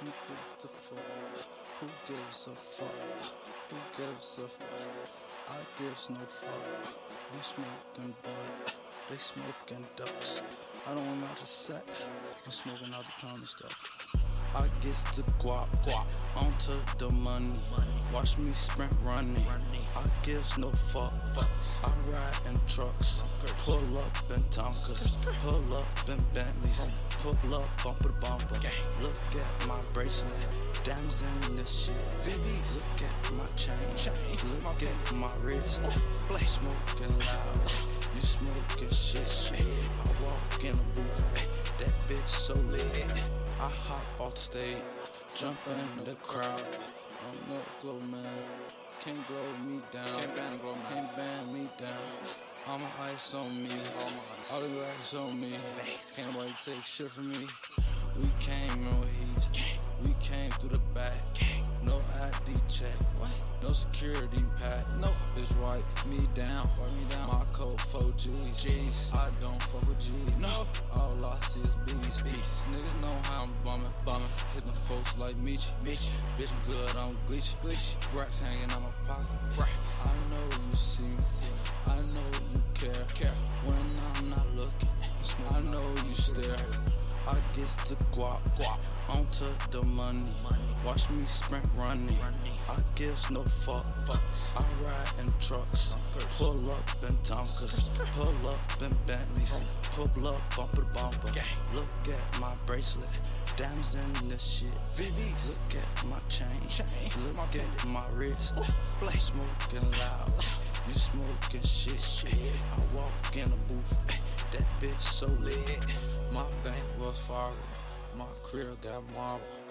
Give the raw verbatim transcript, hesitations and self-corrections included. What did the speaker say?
Who gives a fuck? Who gives a fuck? Who gives a fuck? I gives no fuck. I'm smoking bud, they smoking ducks. I don't know how to say, I'm smoking all the kind of stuff. I get the guap, guap, onto the money. Watch me sprint running. I gives no fuck, fucks. I ride in trucks, pull up in Tonkas, pull up in Bentleys, pull up bumper to bumper. Look at my bracelet, diamonds in this shit. Look at my chain, look at my wrist. Smoking loud, you smoking shit. I walk in a booth, that bitch so lit. I hop off the stage, jump in the crowd. I'm no glow man, can't glow me down. Can't ban glow man, can't ban me down. All my ice on me, all the ice on me. Can't nobody take shit from me. We came in with heat, we came through the back. No I D check, no security pack. No, bitch wipe me down, wipe me down. My code four G's. G's. I don't fuck with G's. No, all I see is B's. B's. Niggas know how I'm bumming, bumming. Hitting the folks like Meech, Meech. Bitch, I'm good, I'm glitch, glitch. Racks hanging out my pocket. Racks. I know you see me, I know you care, care. When I'm not looking, I know you stare. I get the guap, guap, onto the money. Watch me sprint running. I gives no fuck, fucks. I ride in trucks, pull up in Tonkas, pull up in Bentleys, pull up bumper to bumper. Look at my bracelet, diamonds in this shit. Look at my chain, look at my wrist. Smoking loud, you smoking shit. I walk in a booth, that bitch so lit. My bank was Fargo, my crib got marble.